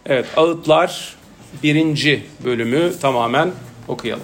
Evet, Ağıtlar 1. bölümü tamamen okuyalım.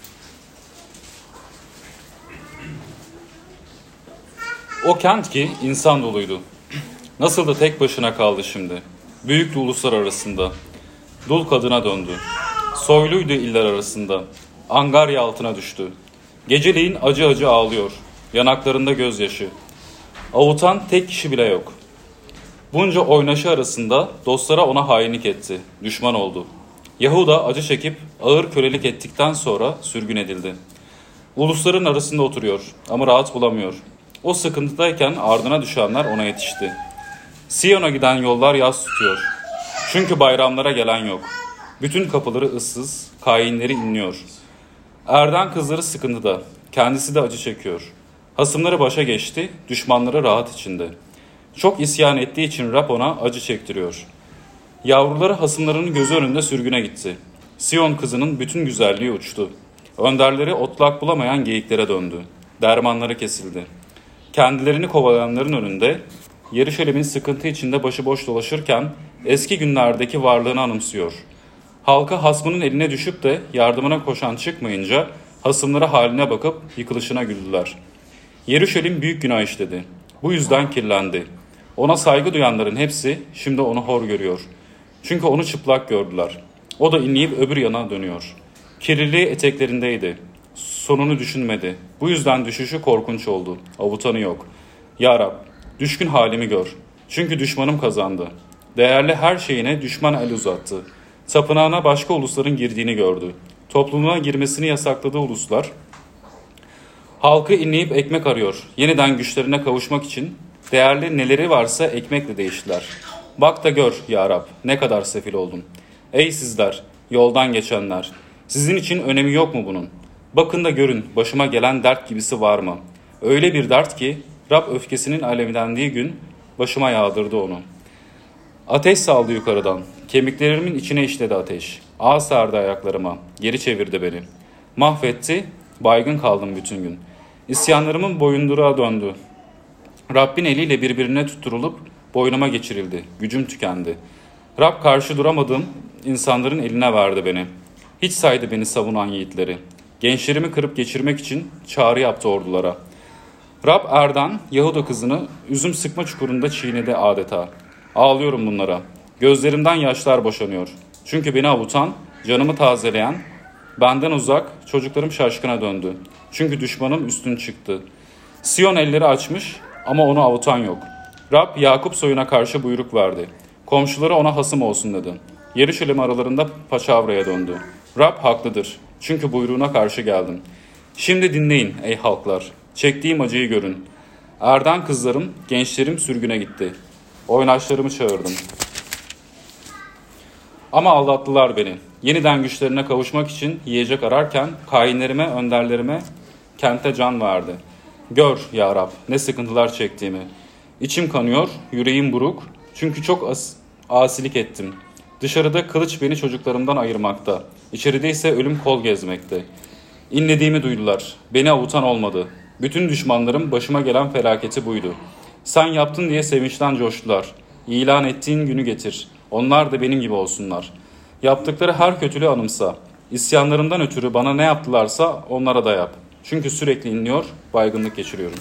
O kent ki insan doluydu. Nasıl da tek başına kaldı şimdi. Büyüktü uluslar arasında. Dul kadına döndü. Soyluydu iller arasında. Angarya altına düştü. Geceleyin acı acı ağlıyor. Yanaklarında gözyaşı. Avutan tek kişi bile yok. Bunca oynaşı arasında dostlara ona hainlik etti. Düşman oldu. Yahuda acı çekip ağır kölelik ettikten sonra sürgün edildi. Ulusların arasında oturuyor ama rahat bulamıyor. O sıkıntıdayken ardına düşenler ona yetişti. Siyon'a giden yollar yas tutuyor. Çünkü bayramlara gelen yok. Bütün kapıları ıssız, kainleri inliyor. Erden kızları sıkıntıda, kendisi de acı çekiyor. Hasımları başa geçti, düşmanları rahat içinde. Çok isyan ettiği için Rab ona acı çektiriyor. Yavruları hasımlarının gözü önünde sürgüne gitti. Siyon kızının bütün güzelliği uçtu. Önderleri otlak bulamayan geyiklere döndü. Dermanları kesildi. Kendilerini kovalayanların önünde, Yeruşalim'in sıkıntı içinde başıboş dolaşırken eski günlerdeki varlığını anımsıyor. Halka hasmının eline düşüp de yardımına koşan çıkmayınca hasımları haline bakıp yıkılışına güldüler. Yeruşalim büyük günah işledi. Bu yüzden kirlendi. Ona saygı duyanların hepsi şimdi onu hor görüyor. Çünkü onu çıplak gördüler. O da inleyip öbür yana dönüyor. Kirliliği eteklerindeydi. Sonunu düşünmedi. Bu yüzden düşüşü korkunç oldu. Avutanı yok. Ya Rab, düşkün halimi gör. Çünkü düşmanım kazandı. Değerli her şeyine düşman el uzattı. Tapınağına başka ulusların girdiğini gördü. Topluluğuna girmesini yasakladığı uluslar, halkı inleyip ekmek arıyor. Yeniden güçlerine kavuşmak için değerli neleri varsa ekmekle değiştiler. Bak da gör ya Rab, ne kadar sefil oldum. Ey sizler, yoldan geçenler, sizin için önemi yok mu bunun? Bakın da görün, başıma gelen dert gibisi var mı? Öyle bir dert ki Rab öfkesinin alevlendiği gün başıma yağdırdı onu. Ateş saldı yukarıdan, kemiklerimin içine işledi ateş. Ağ sardı ayaklarıma, geri çevirdi beni. Mahvetti, baygın kaldım bütün gün. İsyanlarımın boyunduruğa döndü. Rabbin eliyle birbirine tutturulup boynuma geçirildi, gücüm tükendi. Rab karşı duramadığım insanların eline verdi beni. Hiç saydı beni savunan yiğitleri. Gençlerimi kırıp geçirmek için çağrı yaptı ordulara. Rab Erdan, Yahuda kızını üzüm sıkma çukurunda çiğnedi adeta. Ağlıyorum bunlara. Gözlerimden yaşlar boşanıyor. Çünkü beni avutan, canımı tazeleyen, benden uzak, çocuklarım şaşkına döndü. Çünkü düşmanım üstün çıktı. Siyon elleri açmış ama onu avutan yok. Rab Yakup soyuna karşı buyruk verdi. Komşuları ona hasım olsun dedi. Yeruşalim aralarında paçavraya döndü. Rab haklıdır. Çünkü buyruğuna karşı geldim. Şimdi dinleyin ey halklar. Çektiğim acıyı görün. Erden kızlarım, gençlerim sürgüne gitti. Oynaşlarımı çağırdım. Ama aldattılar beni. Yeniden güçlerine kavuşmak için yiyecek ararken kainlerime, önderlerime kente can verdi. Gör ya Rab ne sıkıntılar çektiğimi. İçim kanıyor, yüreğim buruk. Çünkü çok asilik ettim. Dışarıda kılıç beni çocuklarımdan ayırmakta. İçeride ise ölüm kol gezmekte. İnlediğimi duydular. Beni avutan olmadı. Bütün düşmanlarım başıma gelen felaketi buydu. Sen yaptın diye sevinçten coştular. İlan ettiğin günü getir. Onlar da benim gibi olsunlar. Yaptıkları her kötülüğü anımsa. İsyanlarımdan ötürü bana ne yaptılarsa onlara da yap. Çünkü sürekli inliyor, baygınlık geçiriyorum.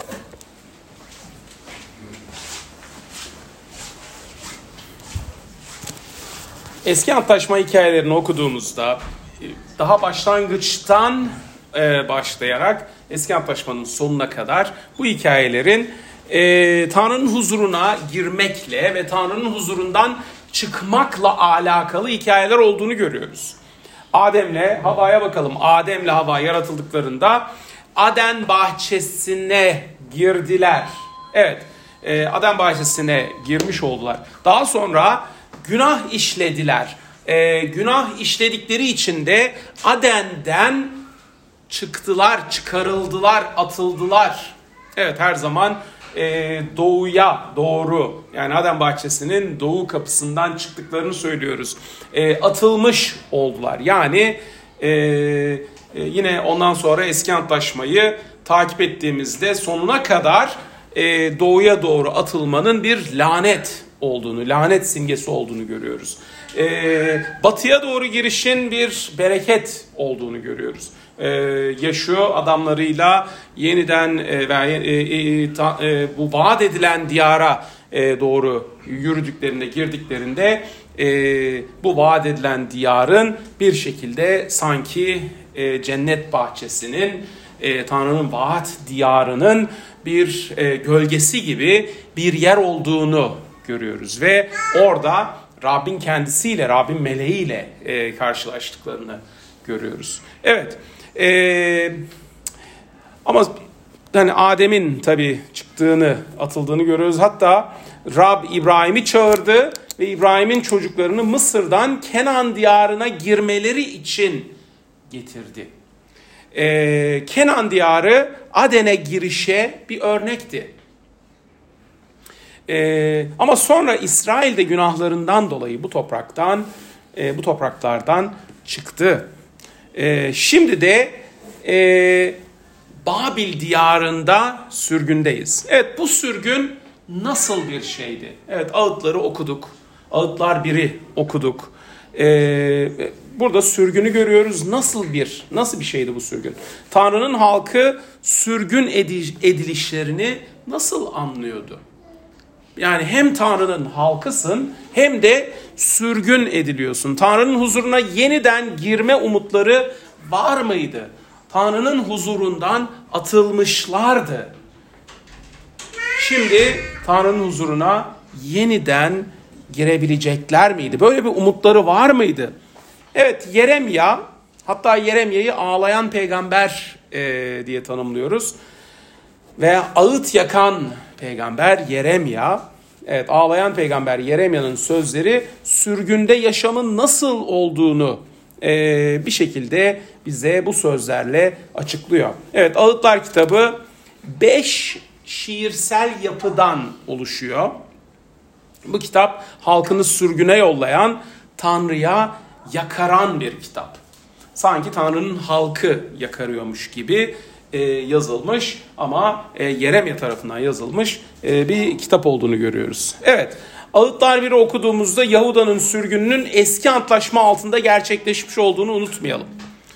Eski Antlaşma hikayelerini okuduğumuzda daha başlangıçtan başlayarak Eski Antlaşma'nın sonuna kadar bu hikayelerin Tanrı'nın huzuruna girmekle ve Tanrı'nın huzurundan çıkmakla alakalı hikayeler olduğunu görüyoruz. Adem'le Havva'ya bakalım. Adem'le Havva yaratıldıklarında Aden bahçesine girdiler. Evet, Aden bahçesine girmiş oldular. Daha sonra günah işlediler. Günah işledikleri için de Aden'den çıktılar, çıkarıldılar, atıldılar. Evet, her zaman doğuya doğru, yani Aden bahçesinin doğu kapısından çıktıklarını söylüyoruz. Atılmış oldular. Yani yine ondan sonra Eski Antlaşmayı takip ettiğimizde sonuna kadar doğuya doğru atılmanın bir lanet olduğunu, lanet simgesi olduğunu görüyoruz. Batıya doğru girişin bir bereket olduğunu görüyoruz. Yaşıyor adamlarıyla yeniden bu vaat edilen diyara doğru yürüdüklerinde, girdiklerinde bu vaat edilen diyarın bir şekilde sanki cennet bahçesinin, Tanrı'nın vaat diyarının bir gölgesi gibi bir yer olduğunu görüyoruz. Ve orada Rabbin kendisiyle, Rabbin meleğiyle karşılaştıklarını görüyoruz. Evet, ama yani Adem'in tabii çıktığını, atıldığını görüyoruz. Hatta Rab İbrahim'i çağırdı ve İbrahim'in çocuklarını Mısır'dan Kenan diyarına girmeleri için getirdi. Kenan diyarı Aden'e girişe bir örnekti. Ama sonra İsrail de günahlarından dolayı bu topraklardan çıktı. Şimdi de Babil diyarında sürgündeyiz. Evet, bu sürgün nasıl bir şeydi? Evet, Ağıtları okuduk. Ağıtlar 1'i okuduk. Burada sürgünü görüyoruz. Nasıl bir şeydi bu sürgün? Tanrı'nın halkı sürgün edilişlerini nasıl anlıyordu? Yani hem Tanrı'nın halkısın hem de sürgün ediliyorsun. Tanrı'nın huzuruna yeniden girme umutları var mıydı? Tanrı'nın huzurundan atılmışlardı. Şimdi Tanrı'nın huzuruna yeniden girebilecekler miydi? Böyle bir umutları var mıydı? Evet, Yeremya, hatta Yeremya'yı ağlayan peygamber diye tanımlıyoruz. Ve ağıt yakan peygamber Yeremya, evet, ağlayan peygamber Yeremya'nın sözleri sürgünde yaşamın nasıl olduğunu bir şekilde bize bu sözlerle açıklıyor. Evet, Ağıtlar kitabı 5 şiirsel yapıdan oluşuyor. Bu kitap halkını sürgüne yollayan, Tanrı'ya yakaran bir kitap. Sanki Tanrı'nın halkı yakarıyormuş gibi yazılmış ama Yeremya tarafından yazılmış bir kitap olduğunu görüyoruz. Evet, Ağıtlar 1'i okuduğumuzda Yahuda'nın sürgününün eski antlaşma altında gerçekleşmiş olduğunu unutmayalım.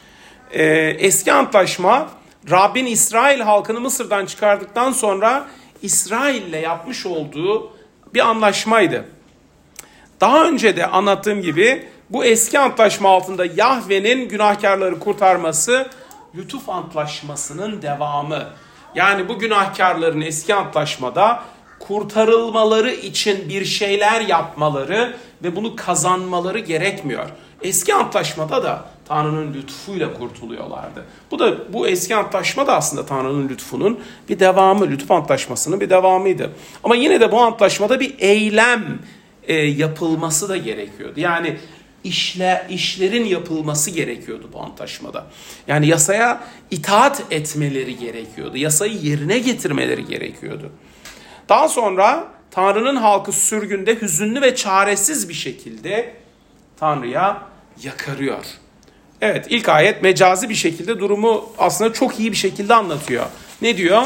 Eski antlaşma, Rabbin İsrail halkını Mısır'dan çıkardıktan sonra İsrail'le yapmış olduğu bir anlaşmaydı. Daha önce de anlattığım gibi bu eski antlaşma altında Yahve'nin günahkarları kurtarması lütuf antlaşmasının devamı. Yani bu günahkarların eski antlaşmada kurtarılmaları için bir şeyler yapmaları ve bunu kazanmaları gerekmiyor. Eski antlaşmada da Tanrı'nın lütfuyla kurtuluyorlardı. Bu eski antlaşma da aslında Tanrı'nın lütfunun bir devamı, lütuf antlaşmasının bir devamıydı. Ama yine de bu antlaşmada bir eylem yapılması da gerekiyordu. Yani işlerin yapılması gerekiyordu bu antlaşmada. Yani yasaya itaat etmeleri gerekiyordu. Yasayı yerine getirmeleri gerekiyordu. Daha sonra Tanrı'nın halkı sürgünde hüzünlü ve çaresiz bir şekilde Tanrı'ya yakarıyor. Evet, ilk ayet mecazi bir şekilde durumu aslında çok iyi bir şekilde anlatıyor. Ne diyor?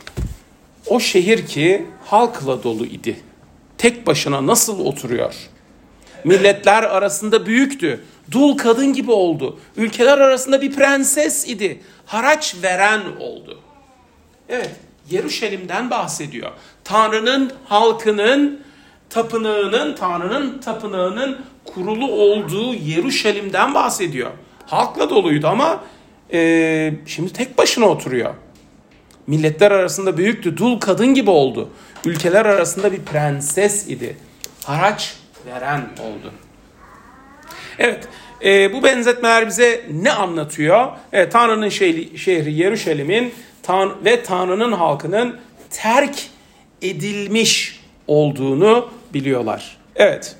O şehir ki halkla dolu idi. Tek başına nasıl oturuyor? Milletler arasında büyüktü. Dul kadın gibi oldu. Ülkeler arasında bir prenses idi. Haraç veren oldu. Evet, Yeruşalim'den bahsediyor. Tanrı'nın halkının Tanrı'nın tapınağının kurulu olduğu Yeruşalim'den bahsediyor. Halkla doluydu ama şimdi tek başına oturuyor. Milletler arasında büyüktü, dul kadın gibi oldu. Ülkeler arasında bir prenses idi. Haraç veren oldu. Evet, bu benzetmeler bize ne anlatıyor? Evet, Tanrı'nın şehri Yeruşalim'in ve Tanrı'nın halkının terk edilmiş olduğunu biliyorlar. Evet.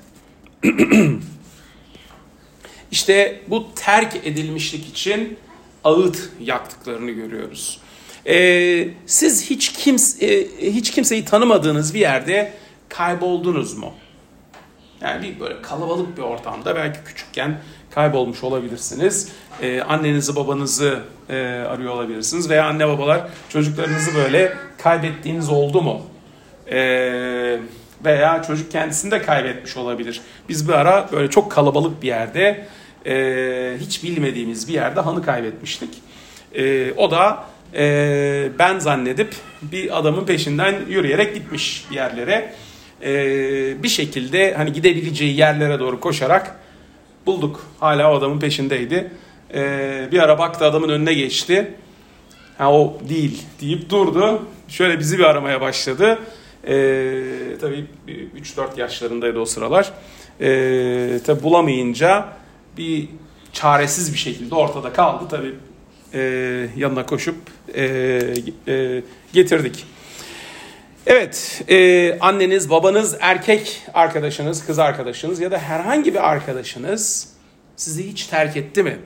İşte bu terk edilmişlik için ağıt yaktıklarını görüyoruz. Siz hiç kimseyi tanımadığınız bir yerde kayboldunuz mu? Yani bir böyle kalabalık bir ortamda belki küçükken kaybolmuş olabilirsiniz. Annenizi babanızı arıyor olabilirsiniz veya anne babalar çocuklarınızı böyle kaybettiğiniz oldu mu? Veya çocuk kendisini de kaybetmiş olabilir. Biz bir ara böyle çok kalabalık bir yerde, hiç bilmediğimiz bir yerde Han'ı kaybetmiştik. O da ben zannedip bir adamın peşinden yürüyerek gitmiş bir yerlere. Bir şekilde hani gidebileceği yerlere doğru koşarak bulduk. Hala o adamın peşindeydi. Bir ara baktı, adamın önüne geçti. Ha, o değil deyip durdu. Şöyle bizi bir aramaya başladı. Tabii 3-4 yaşlarındaydı o sıralar. Tabii bulamayınca bir çaresiz bir şekilde ortada kaldı. Tabii yanına koşup getirdik. Evet, anneniz, babanız, erkek arkadaşınız, kız arkadaşınız ya da herhangi bir arkadaşınız sizi hiç terk etti mi?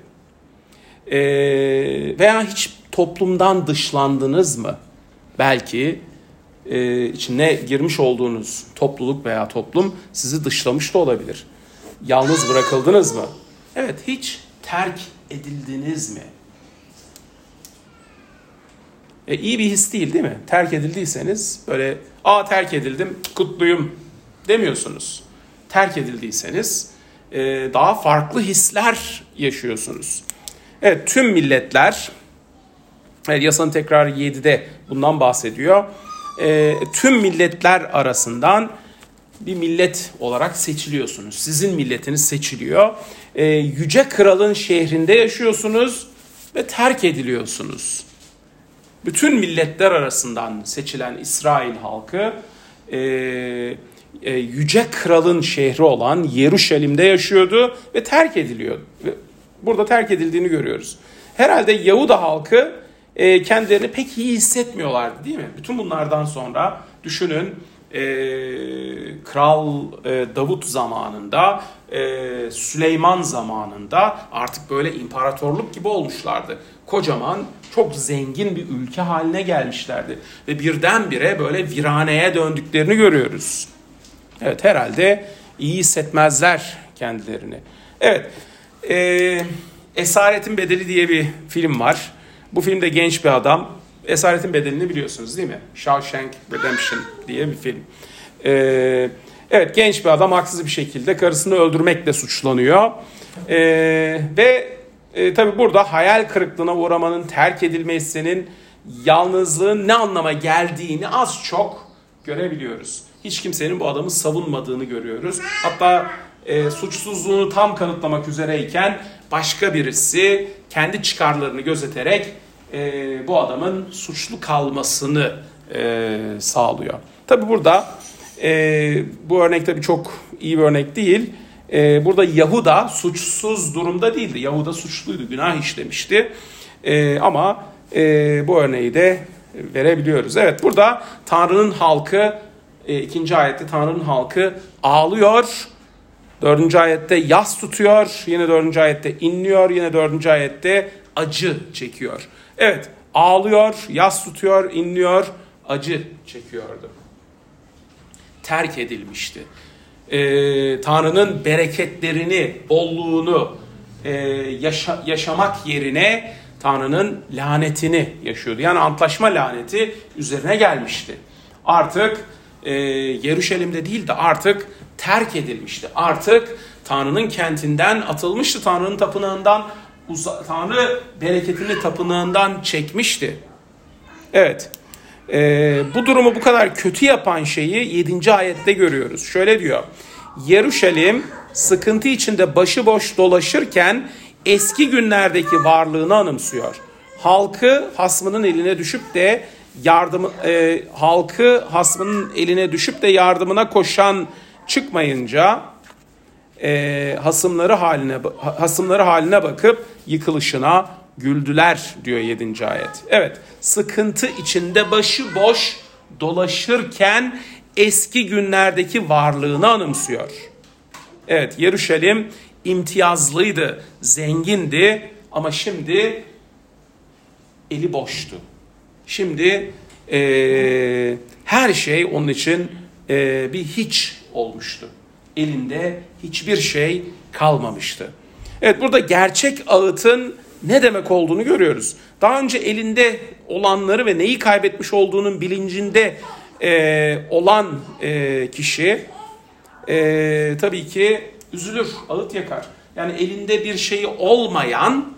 Veya hiç toplumdan dışlandınız mı? Belki içine girmiş olduğunuz topluluk veya toplum sizi dışlamış da olabilir. Yalnız bırakıldınız mı? Evet, hiç terk edildiniz mi? İyi bir his değil mi? Terk edildiyseniz böyle terk edildim, kutluyum demiyorsunuz. Terk edildiyseniz daha farklı hisler yaşıyorsunuz. Evet, tüm milletler, yasanın tekrarı 7'de bundan bahsediyor. Tüm milletler arasından bir millet olarak seçiliyorsunuz. Sizin milletiniz seçiliyor. Yüce Kral'ın şehrinde yaşıyorsunuz ve terk ediliyorsunuz. Bütün milletler arasından seçilen İsrail halkı Yüce Kral'ın şehri olan Yeruşalim'de yaşıyordu ve terk ediliyor. Burada terk edildiğini görüyoruz. Herhalde Yahuda halkı kendilerini pek iyi hissetmiyorlardı, değil mi? Bütün bunlardan sonra düşünün, Kral Davut zamanında, Süleyman zamanında artık böyle imparatorluk gibi olmuşlardı. Kocaman, çok zengin bir ülke haline gelmişlerdi. Ve birdenbire böyle viraneye döndüklerini görüyoruz. Evet, herhalde iyi hissetmezler kendilerini. Evet, Esaretin Bedeli diye bir film var. Bu filmde genç bir adam, Esaretin Bedeli'ni biliyorsunuz değil mi? Shawshank Redemption diye bir film. Evet, genç bir adam haksız bir şekilde karısını öldürmekle suçlanıyor. Ve tabii burada hayal kırıklığına uğramanın, terk edilmesinin, yalnızlığın ne anlama geldiğini az çok görebiliyoruz. Hiç kimsenin bu adamı savunmadığını görüyoruz. Hatta suçsuzluğunu tam kanıtlamak üzereyken başka birisi kendi çıkarlarını gözeterek bu adamın suçlu kalmasını sağlıyor. Tabii burada bu örnek tabii çok iyi bir örnek değil. Burada Yahuda suçsuz durumda değildi. Yahuda suçluydu, günah işlemişti. Ama bu örneği de verebiliyoruz. Evet, burada Tanrı'nın halkı, 2. ayette Tanrı'nın halkı ağlıyor. 4. ayette yas tutuyor. Yine 4. ayette inliyor. Yine 4. ayette acı çekiyor. Evet, ağlıyor, yas tutuyor, inliyor, acı çekiyordu. Terk edilmişti. Tanrı'nın bereketlerini, bolluğunu yaşamak yerine Tanrı'nın lanetini yaşıyordu. Yani antlaşma laneti üzerine gelmişti. Artık Yeruşalim'de değil de artık terk edilmişti. Artık Tanrı'nın kentinden atılmıştı. Tanrı'nın tapınağından, Tanrı bereketini tapınağından çekmişti. Evet. Bu durumu bu kadar kötü yapan şeyi 7. ayette görüyoruz. Şöyle diyor. Yeruşalim sıkıntı içinde başıboş dolaşırken eski günlerdeki varlığını anımsıyor. Halkı hasmının eline düşüp de yardımına koşan çıkmayınca hasımları haline bakıp yıkılışına güldüler diyor 7. ayet. Evet, sıkıntı içinde başıboş dolaşırken eski günlerdeki varlığını anımsıyor. Evet, Yeruşalim imtiyazlıydı, zengindi ama şimdi eli boştu. Şimdi her şey onun için bir hiç olmuştu. Elinde hiçbir şey kalmamıştı. Evet, burada gerçek ağıtın ne demek olduğunu görüyoruz. Daha önce elinde olanları ve neyi kaybetmiş olduğunun bilincinde olan kişi tabii ki üzülür, ağıt yakar. Yani elinde bir şeyi olmayan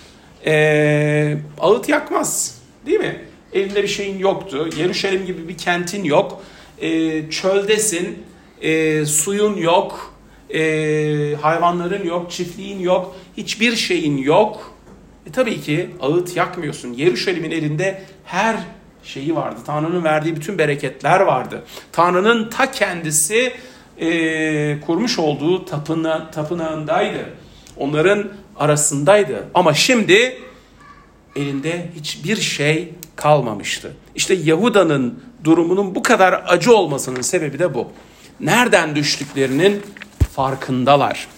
ağıt yakmaz, değil mi? Elinde bir şeyin yoktu. Yeruşalim gibi bir kentin yok. Çöldesin, suyun yok, hayvanların yok, çiftliğin yok, hiçbir şeyin yok. Tabii ki ağıt yakmıyorsun. Yeruşalim'in elinde her şeyi vardı. Tanrı'nın verdiği bütün bereketler vardı. Tanrı'nın ta kendisi kurmuş olduğu tapınağındaydı. Onların arasındaydı. Ama şimdi elinde hiçbir şey kalmamıştı. İşte Yahuda'nın durumunun bu kadar acı olmasının sebebi de bu. Nereden düştüklerinin farkındalar.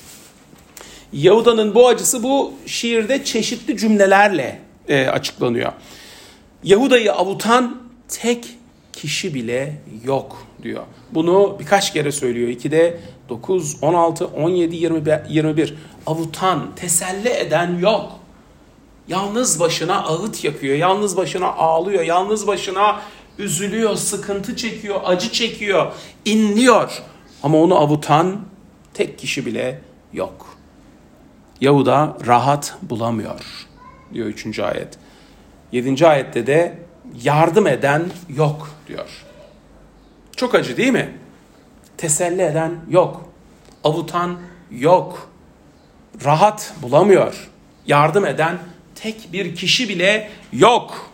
Yahuda'nın bu acısı bu şiirde çeşitli cümlelerle açıklanıyor. Yahuda'yı avutan tek kişi bile yok diyor. Bunu birkaç kere söylüyor. 2'de 9, 16, 17, 21. Avutan, teselli eden yok. Yalnız başına ağıt yakıyor, yalnız başına ağlıyor, yalnız başına üzülüyor, sıkıntı çekiyor, acı çekiyor, inliyor. Ama onu avutan tek kişi bile yok. Yahuda rahat bulamıyor diyor 3. ayet. 7. ayette de yardım eden yok diyor. Çok acı değil mi? Teselli eden yok. Avutan yok. Rahat bulamıyor. Yardım eden tek bir kişi bile yok.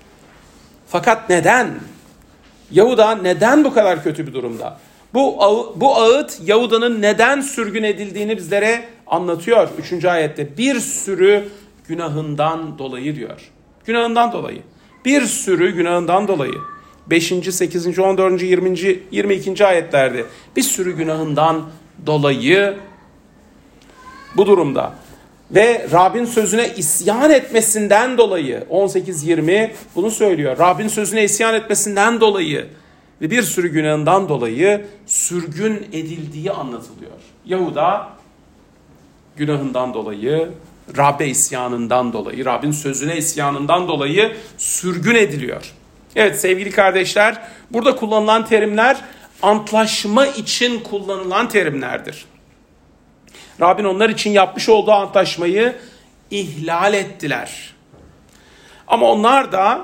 Fakat neden? Yahuda neden bu kadar kötü bir durumda? Bu ağıt Yahuda'nın neden sürgün edildiğini bizlere anlatıyor 3. ayette. Bir sürü günahından dolayı diyor. Günahından dolayı. Bir sürü günahından dolayı. 5. 8. 14. 20. 22. ayetlerde bir sürü günahından dolayı bu durumda. Ve Rabbin sözüne isyan etmesinden dolayı 18-20 bunu söylüyor. Rabbin sözüne isyan etmesinden dolayı ve bir sürü günahından dolayı sürgün edildiği anlatılıyor. Yahuda günahından dolayı, Rabbe isyanından dolayı, Rabbin sözüne isyanından dolayı sürgün ediliyor. Evet sevgili kardeşler, burada kullanılan terimler antlaşma için kullanılan terimlerdir. Rabbin onlar için yapmış olduğu antlaşmayı ihlal ettiler. Ama onlar da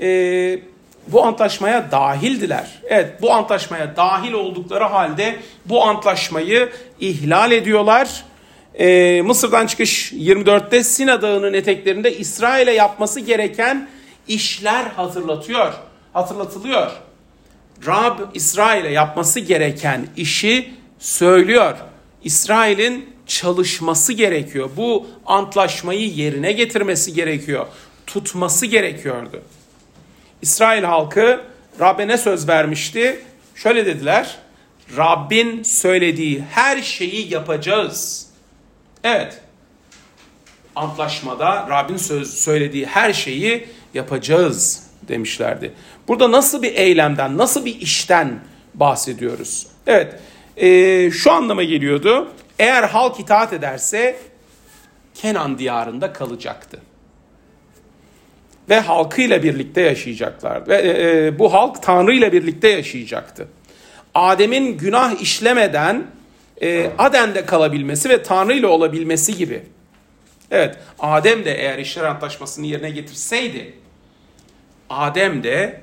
bu antlaşmaya dahildiler. Evet, bu antlaşmaya dahil oldukları halde bu antlaşmayı ihlal ediyorlar. Mısır'dan çıkış 24'te Sina Dağı'nın eteklerinde İsrail'e yapması gereken işler hatırlatılıyor. Rab İsrail'e yapması gereken işi söylüyor. İsrail'in çalışması gerekiyor. Bu antlaşmayı yerine getirmesi gerekiyor. Tutması gerekiyordu. İsrail halkı Rab'be ne söz vermişti? Şöyle dediler. Rabbin söylediği her şeyi yapacağız. Evet. Antlaşmada Rabbin söylediği her şeyi yapacağız demişlerdi. Burada nasıl bir eylemden, nasıl bir işten bahsediyoruz? Evet. Şu anlama geliyordu. Eğer halk itaat ederse Kenan diyarında kalacaktı. Ve halkıyla birlikte yaşayacaklardı. Ve bu halk Tanrı ile birlikte yaşayacaktı. Adem'in günah işlemeden Aden'de kalabilmesi ve Tanrı ile olabilmesi gibi. Evet, Adem de eğer işler antlaşmasını yerine getirseydi, Adem de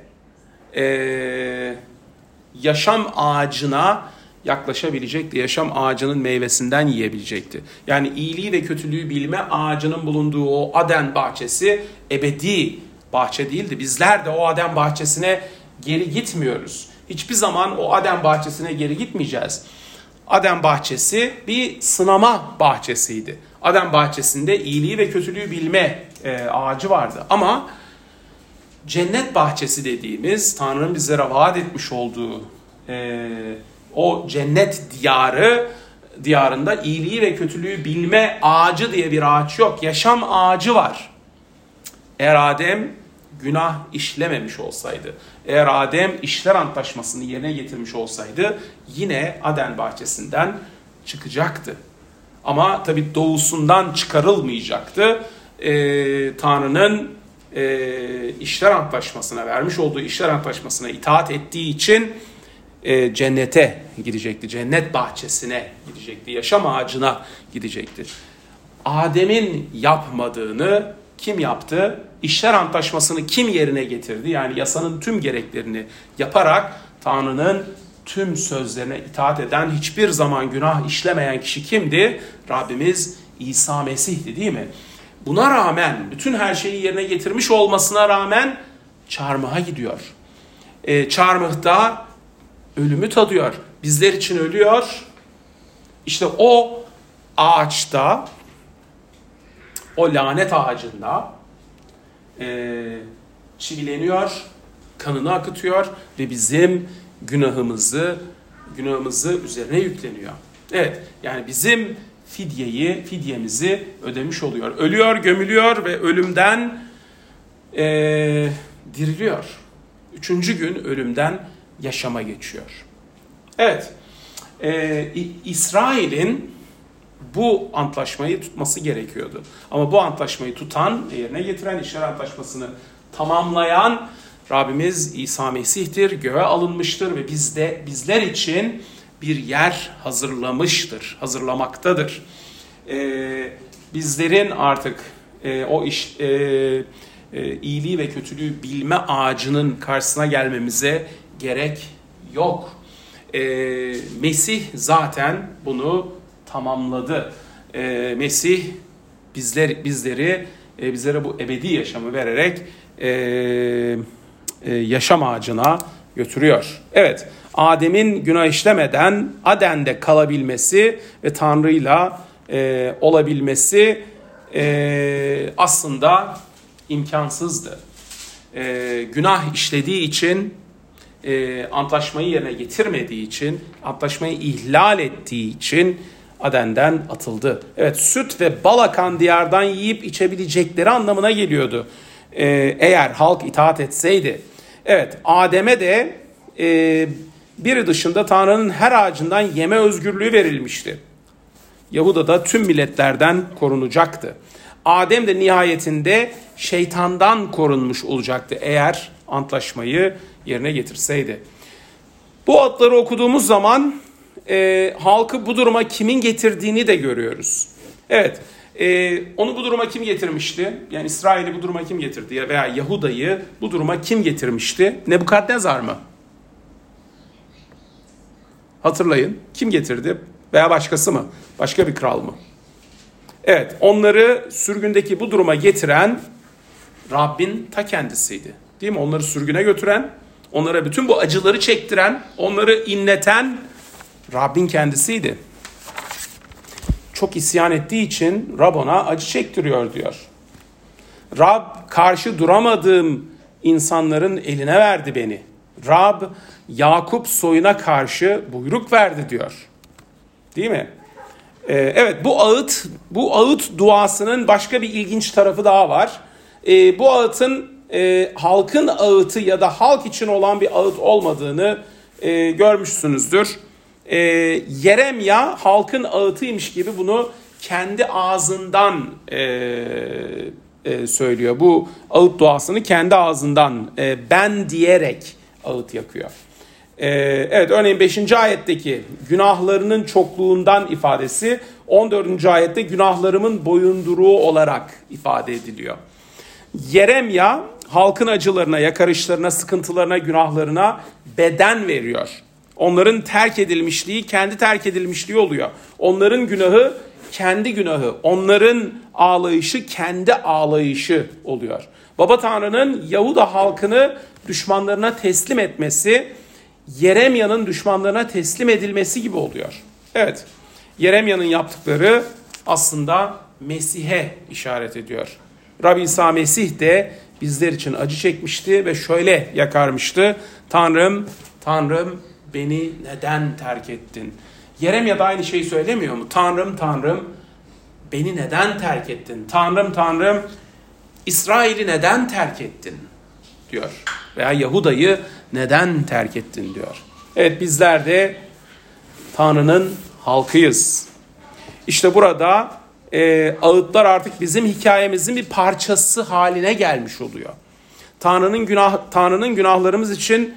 yaşam ağacına yaklaşabilecekti. Yaşam ağacının meyvesinden yiyebilecekti. Yani iyiliği ve kötülüğü bilme ağacının bulunduğu o Aden bahçesi ebedi bahçe değildi. Bizler de o Aden bahçesine geri gitmiyoruz. Hiçbir zaman o Aden bahçesine geri gitmeyeceğiz. Aden bahçesi bir sınama bahçesiydi. Aden bahçesinde iyiliği ve kötülüğü bilme ağacı vardı. Ama cennet bahçesi dediğimiz Tanrı'nın bizlere vaat etmiş olduğu o cennet diyarında iyiliği ve kötülüğü bilme ağacı diye bir ağaç yok. Yaşam ağacı var. Eğer Adem günah işlememiş olsaydı, eğer Adem işler antlaşmasını yerine getirmiş olsaydı yine Aden bahçesinden çıkacaktı. Ama tabii doğusundan çıkarılmayacaktı. Tanrı'nın İşler Antlaşması'na, vermiş olduğu İşler Antlaşması'na itaat ettiği için cennete gidecekti. Cennet bahçesine gidecekti. Yaşam ağacına gidecekti. Adem'in yapmadığını kim yaptı? İşler Antlaşması'nı kim yerine getirdi? Yani yasanın tüm gereklerini yaparak Tanrı'nın tüm sözlerine itaat eden, hiçbir zaman günah işlemeyen kişi kimdi? Rabbimiz İsa Mesih'ti, değil mi? Buna rağmen, bütün her şeyi yerine getirmiş olmasına rağmen çarmıha gidiyor. Çarmıhta ölümü tadıyor. Bizler için ölüyor. İşte o ağaçta, o lanet ağacında çivileniyor, kanını akıtıyor ve bizim günahımızı üzerine yükleniyor. Evet, yani bizim fidyemizi ödemiş oluyor. Ölüyor, gömülüyor ve ölümden diriliyor. 3. gün ölümden yaşama geçiyor. Evet, İsrail'in bu antlaşmayı tutması gerekiyordu. Ama bu antlaşmayı tutan, yerine getiren, İşler Antlaşması'nı tamamlayan Rabbimiz İsa Mesih'tir, göğe alınmıştır ve bizler için bir yer hazırlamaktadır. Bizlerin artık iyiliği ve kötülüğü bilme ağacının karşısına gelmemize gerek yok. Mesih zaten bunu tamamladı. Mesih bizlere bu ebedi yaşamı vererek yaşam ağacına götürüyor. Evet, Adem'in günah işlemeden Aden'de kalabilmesi ve Tanrı'yla olabilmesi aslında imkansızdı. Günah işlediği için, antlaşmayı yerine getirmediği için, antlaşmayı ihlal ettiği için Aden'den atıldı. Evet, süt ve bal akan diyardan yiyip içebilecekleri anlamına geliyordu. Eğer halk itaat etseydi. Evet, Adem'e de biri dışında Tanrı'nın her ağacından yeme özgürlüğü verilmişti. Yahuda'da tüm milletlerden korunacaktı. Adem de nihayetinde şeytandan korunmuş olacaktı eğer antlaşmayı yerine getirseydi. Bu adları okuduğumuz zaman halkı bu duruma kimin getirdiğini de görüyoruz. Evet, onu bu duruma kim getirmişti? Yani İsrail'i bu duruma kim getirdi? Veya Yahuda'yı bu duruma kim getirmişti? Nebukadnezar mı? Hatırlayın. Kim getirdi? Veya başkası mı? Başka bir kral mı? Evet, onları sürgündeki bu duruma getiren Rabbin ta kendisiydi. Değil mi? Onları sürgüne götüren, onlara bütün bu acıları çektiren, onları inleten Rabbin kendisiydi. Çok isyan ettiği için Rab ona acı çektiriyor diyor. Rab karşı duramadığım insanların eline verdi beni. Rab Yakup soyuna karşı buyruk verdi diyor. Değil mi? Evet, bu ağıt duasının başka bir ilginç tarafı daha var. Bu ağıtın halkın ağıtı ya da halk için olan bir ağıt olmadığını görmüşsünüzdür. Yeremya halkın ağıtıymış gibi bunu kendi ağzından söylüyor. Bu ağıt duasını kendi ağzından ben diyerek ağıt yakıyor. Evet, örneğin 5. ayetteki günahlarının çokluğundan ifadesi 14. ayette günahlarımın boyunduruğu olarak ifade ediliyor. Yeremya halkın acılarına, yakarışlarına, sıkıntılarına, günahlarına beden veriyor. Onların terk edilmişliği kendi terk edilmişliği oluyor. Onların günahı kendi günahı, onların ağlayışı kendi ağlayışı oluyor. Baba Tanrı'nın Yahuda halkını düşmanlarına teslim etmesi, Yeremya'nın düşmanlarına teslim edilmesi gibi oluyor. Evet, Yeremya'nın yaptıkları aslında Mesih'e işaret ediyor. Rabbi İsa Mesih de bizler için acı çekmişti ve şöyle yakarmıştı. Tanrım, Tanrım beni neden terk ettin? Yeremya da aynı şeyi söylemiyor mu? Tanrım, Tanrım beni neden terk ettin? Tanrım, Tanrım İsrail'i neden terk ettin? Diyor. Veya Yahuda'yı neden terk ettin diyor. Evet, bizler de Tanrı'nın halkıyız. İşte burada ağıtlar artık bizim hikayemizin bir parçası haline gelmiş oluyor. Tanrı'nın günahlarımız için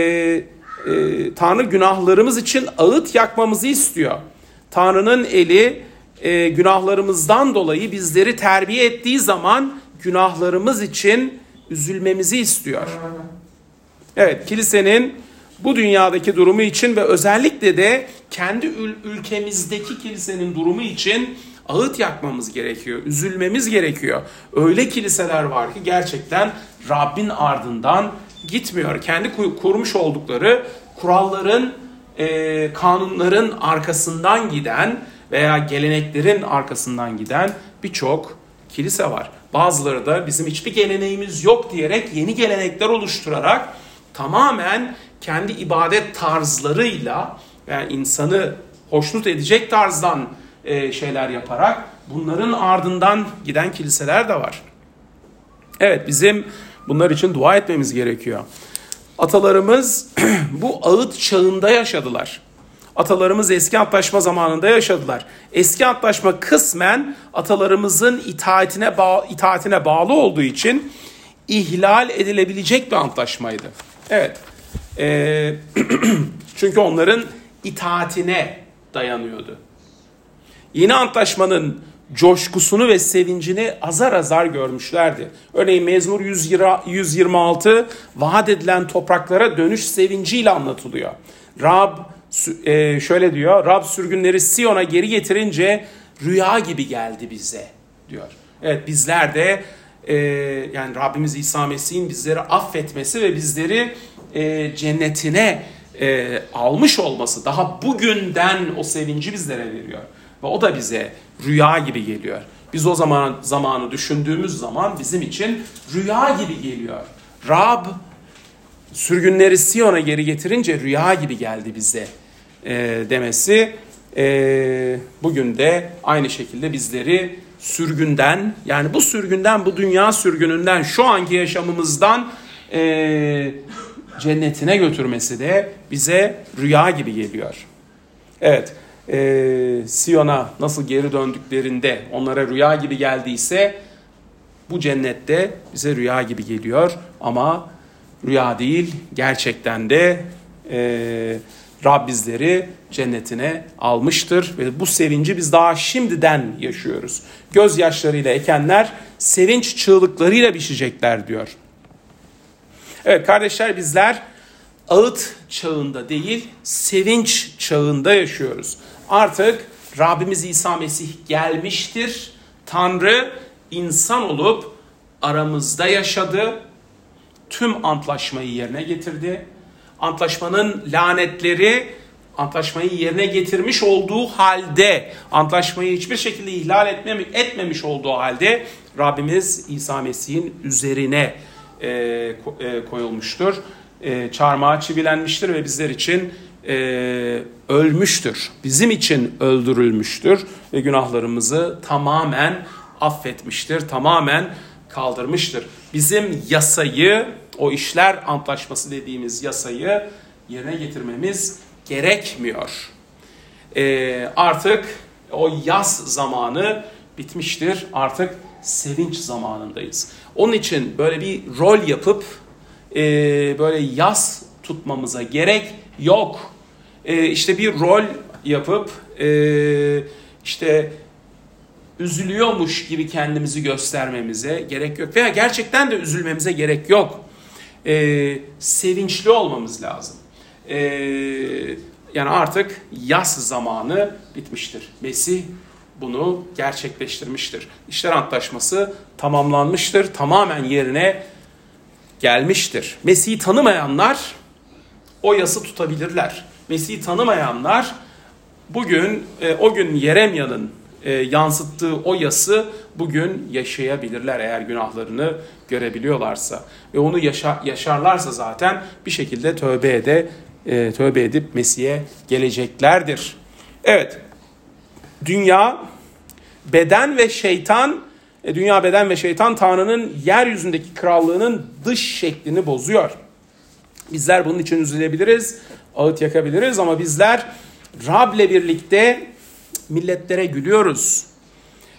Tanrı günahlarımız için ağıt yakmamızı istiyor. Tanrı'nın eli günahlarımızdan dolayı bizleri terbiye ettiği zaman günahlarımız için üzülmemizi istiyor. Evet, kilisenin bu dünyadaki durumu için ve özellikle de kendi ülkemizdeki kilisenin durumu için ağıt yakmamız gerekiyor, üzülmemiz gerekiyor. Öyle kiliseler var ki gerçekten Rabbin ardından gitmiyor. Kendi kurmuş oldukları kuralların, kanunların arkasından giden veya geleneklerin arkasından giden birçok kilise var. Bazıları da bizim hiçbir geleneğimiz yok diyerek yeni gelenekler oluşturarak tamamen kendi ibadet tarzlarıyla, yani insanı hoşnut edecek tarzdan şeyler yaparak bunların ardından giden kiliseler de var. Evet, bizim bunlar için dua etmemiz gerekiyor. Atalarımız bu ağıt çağında yaşadılar. Atalarımız eski antlaşma zamanında yaşadılar. Eski antlaşma kısmen atalarımızın itaatine bağlı olduğu için ihlal edilebilecek bir antlaşmaydı. Evet. Çünkü onların itaatine dayanıyordu. Yeni antlaşmanın coşkusunu ve sevincini azar azar görmüşlerdi. Örneğin Mezmur 126 vaat edilen topraklara dönüş sevinciyle anlatılıyor. Rab şöyle diyor: Rab sürgünleri Siyon'a geri getirince rüya gibi geldi bize diyor. Evet, bizler de yani Rabbimiz İsa Mesih'in bizleri affetmesi ve bizleri cennetine almış olması daha bugünden o sevinci bizlere veriyor. Ve o da bize rüya gibi geliyor. Biz o zamanı düşündüğümüz zaman bizim için rüya gibi geliyor. Rab sürgünleri Siyon'a geri getirince rüya gibi geldi bize demesi bugün de aynı şekilde bizleri sürgünden, yani bu sürgünden, bu dünya sürgününden, şu anki yaşamımızdan cennetine götürmesi de bize rüya gibi geliyor. Evet, Siyon'a nasıl geri döndüklerinde onlara rüya gibi geldiyse bu cennette bize rüya gibi geliyor. Ama rüya değil, gerçekten de Rab bizleri cennetine almıştır ve bu sevinci biz daha şimdiden yaşıyoruz. Gözyaşlarıyla ekenler sevinç çığlıklarıyla biçecekler diyor. Evet kardeşler, bizler ağıt çağında değil, sevinç çağında yaşıyoruz. Artık Rabbimiz İsa Mesih gelmiştir. Tanrı insan olup aramızda yaşadı. Tüm antlaşmayı yerine getirdi. Antlaşmanın lanetleri antlaşmayı yerine getirmiş olduğu halde, antlaşmayı hiçbir şekilde ihlal etmemiş olduğu halde Rabbimiz İsa Mesih'in üzerine koyulmuştur. Çarmıha çivilenmiştir ve bizler için ölmüştür. Bizim için öldürülmüştür ve günahlarımızı tamamen affetmiştir, tamamen kaldırmıştır. Bizim yasayı, o işler antlaşması dediğimiz yasayı yerine getirmemiz gerekmiyor. Artık o yas zamanı bitmiştir. Artık sevinç zamanındayız. Onun için böyle bir rol yapıp böyle yas tutmamıza gerek yok. İşte bir rol yapıp işte üzülüyormuş gibi kendimizi göstermemize gerek yok. Veya gerçekten de üzülmemize gerek yok. Sevinçli olmamız lazım. Yani artık yas zamanı bitmiştir. Mesih bunu gerçekleştirmiştir. İşler antlaşması tamamlanmıştır. Tamamen yerine gelmiştir. Mesih'i tanımayanlar o yası tutabilirler. Mesih'i tanımayanlar bugün o gün Yeremya'nın yansıttığı o yası bugün yaşayabilirler eğer günahlarını görebiliyorlarsa ve onu yaşarlarsa zaten bir şekilde tövbe edip Mesih'e geleceklerdir. Evet. Dünya, beden ve şeytan Tanrı'nın yeryüzündeki krallığının dış şeklini bozuyor. Bizler bunun için üzülebiliriz, ağıt yakabiliriz ama bizler Rab'le birlikte milletlere gülüyoruz.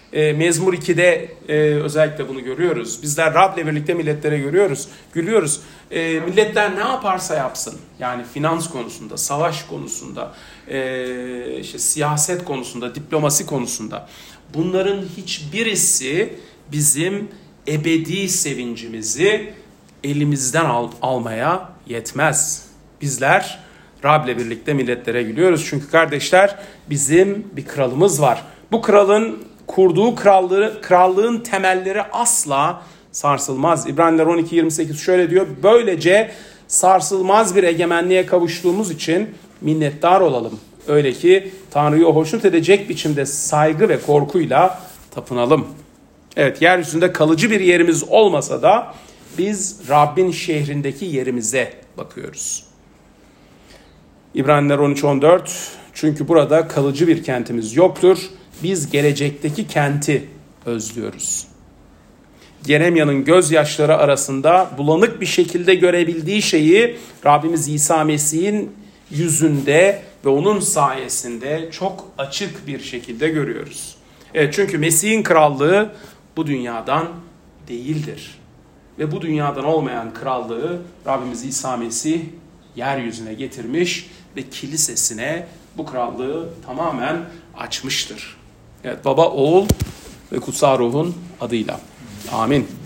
Mezmur 2'de özellikle bunu görüyoruz. Bizler Rab'le birlikte milletlere gülüyoruz. Milletler ne yaparsa yapsın. Yani finans konusunda, savaş konusunda, işte siyaset konusunda, diplomasi konusunda. Bunların hiçbirisi bizim ebedi sevincimizi elimizden almaya yetmez. Bizler Rab'le birlikte milletlere gülüyoruz. Çünkü kardeşler bizim bir kralımız var. Bu kralın kurduğu krallığın temelleri asla sarsılmaz. İbraniler 12:28 şöyle diyor. Böylece sarsılmaz bir egemenliğe kavuştuğumuz için minnettar olalım. Öyle ki Tanrı'yı hoşnut edecek biçimde saygı ve korkuyla tapınalım. Evet, yeryüzünde kalıcı bir yerimiz olmasa da biz Rabbin şehrindeki yerimize bakıyoruz. İbraniler 13:14 çünkü burada kalıcı bir kentimiz yoktur. Biz gelecekteki kenti özlüyoruz. Yeremya'nın gözyaşları arasında bulanık bir şekilde görebildiği şeyi Rabbimiz İsa Mesih'in yüzünde ve onun sayesinde çok açık bir şekilde görüyoruz. Evet, çünkü Mesih'in krallığı bu dünyadan değildir. Ve bu dünyadan olmayan krallığı Rabbimiz İsa Mesih yeryüzüne getirmiş ve kilisesine bu krallığı tamamen açmıştır. Evet, Baba, Oğul ve Kutsal Ruh'un adıyla. Amin.